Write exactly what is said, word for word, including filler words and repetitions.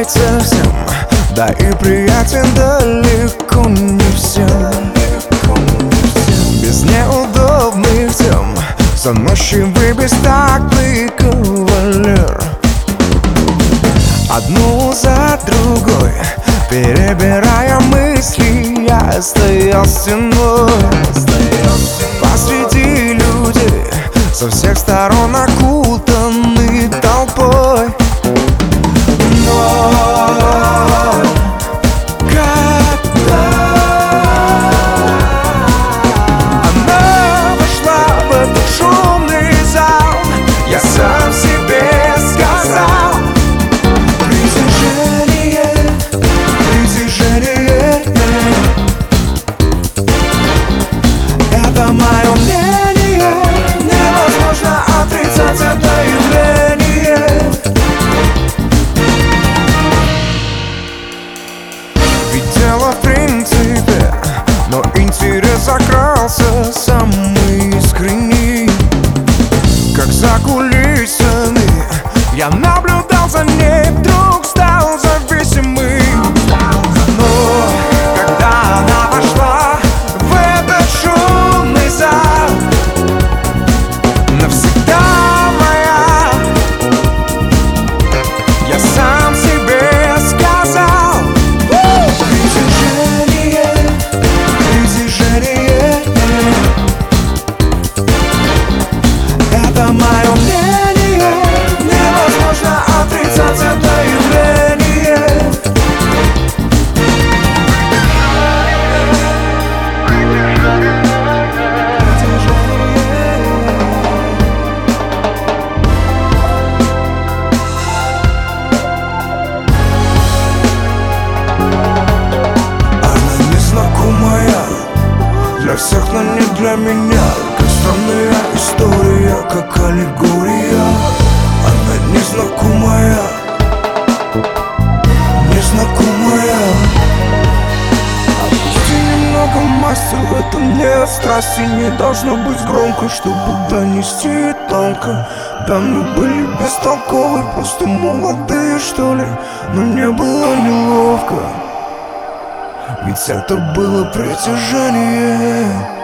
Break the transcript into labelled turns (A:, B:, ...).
A: нравится всем, да и приятен далеко не всем. Без неудобных тем, заносчивый бестактный кавалер. Одну за другой, перебирая мысли, я стоял стеной. Посреди людей, со всех сторон окутаны толпой. Но когда она вошла в этот шумный зал, я сам себе сказал: притяжение, притяжение, это мое мнение, невозможно отрицать это явление. Ведь дело в принципе, но интерес закрался самый искренний. Как за кулисами я наблюдал за ней, вдруг стал зависимый. Но когда она вошла в этот шумный зал, навсегда моя, я сам себе сказал: притяжение, притяжение, это мое мнение, невозможно отрицать это явление. Она незнакомая для всех, но не для меня. Как странная история, как аллегория. Она незнакомая, незнакомая. Опусти немного массы, в этом нет страсти. Не должно быть громко, чтобы донести тонко. Да, мы были бестолковы, просто молодые, что ли. Но мне было неловко, ведь это было притяжение.